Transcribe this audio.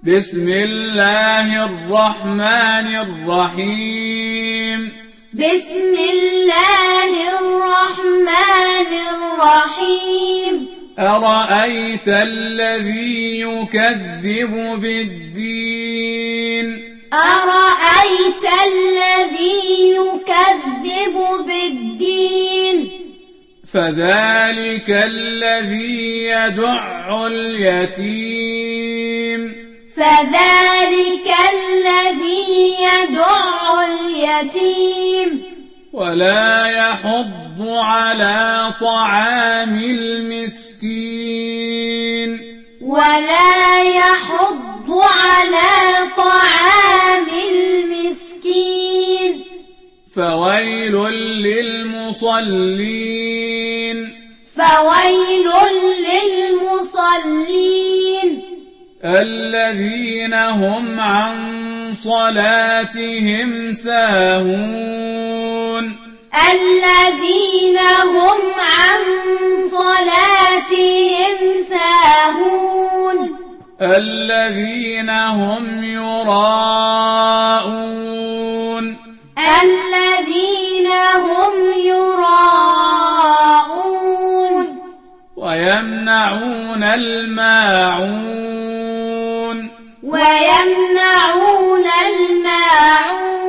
بسم الله الرحمن الرحيم بسم الله الرحمن الرحيم أرأيت الذي يكذب بالدين أرأيت الذي يكذب بالدين فذلك الذي يدع اليتيم فذلك الذي يدع اليتيم ولا يحض على طعام المسكين ولا يحض على طعام المسكين فويل للمصلين فويل للمصلين الذين هم عن صلاتهم ساهون الذين هم عن صلاتهم ساهون الذين هم يراءون الذين هم يراءون ويمنعون الماعون ويمنعون الماعون